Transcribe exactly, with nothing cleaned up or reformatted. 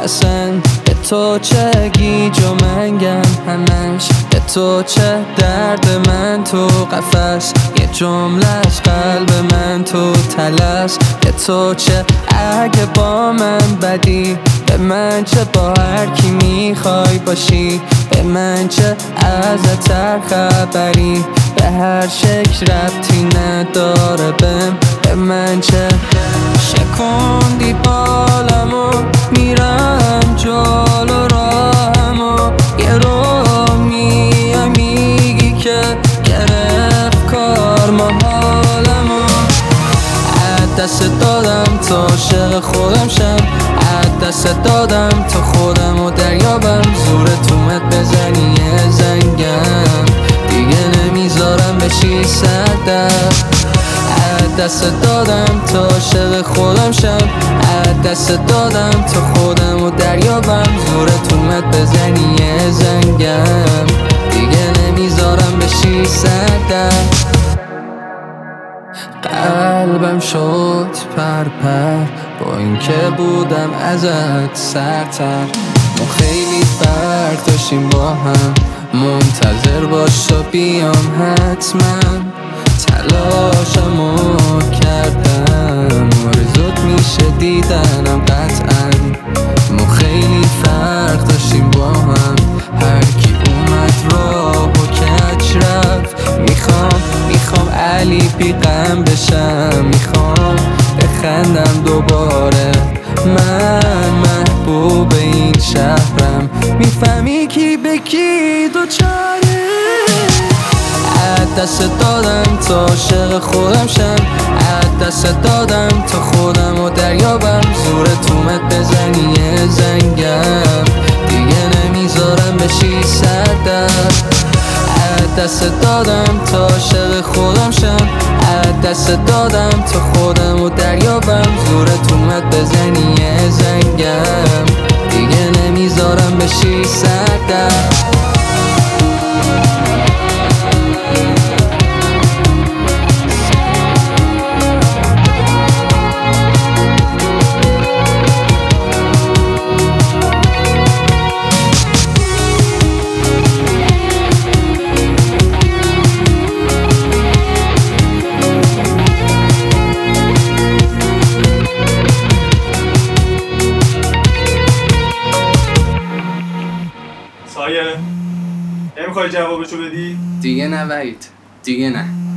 اصلا به تو چه گیج و منگم همش، به تو چه درد من تو قفس، یه جمله از قلب من تو تلس. به تو چه اگه با من بدی، به من چه با هر کی میخوای باشی، به من چه ازت هر خبری، به هر شکل ربطی نداره بهم. به من چه شکوندی بالمو میرم جلو راهمو، یه رو میای میگی که گرفت کار محالمو. از دست دادم تا عاشق خودم شم، از دست دادم تا خودمو دریابم. زور تومت بزنی یه زنگم دیگه نمیذارم بشی صدم. از دست دادم تا عاشق خودم شم، از دست دادم تا خودمو دریابم. زور تومت بزنی یه زنگم دیگه نمیذارم بشی صدم. قلبم شد پر پر با اینکه بودم ازت سرتر. ما خیلی فرق داشتیم با هم، منتظر باش تا بیام حتما. تلاشمو کردم آرزوت میشه دیدنم قطعا. ما خیلی فرق داشتیم با هم، هر کی اومد راه و کج رفت. میخوام میخوام علی بیغم بشم، میخوام بخندم دوباره. من محبوب این شهرم، میفهمی کی به کی دوچاره. از دست دادم تا عاشق خودم شم، از دست دادم تا خودمو دریابم. زور تومت بزنی یه زنگم دیگه نمیذارم بشی صدم. از دست دادم تا عاشق خودم شم، از دست دادم تا خودمو دریابم. زور تومت بزنی یه زنگم دیگه نمیذارم بشی صدم. سایه نمیخوای جوابشو بدی؟ دیگه نه وحید، دیگه نه.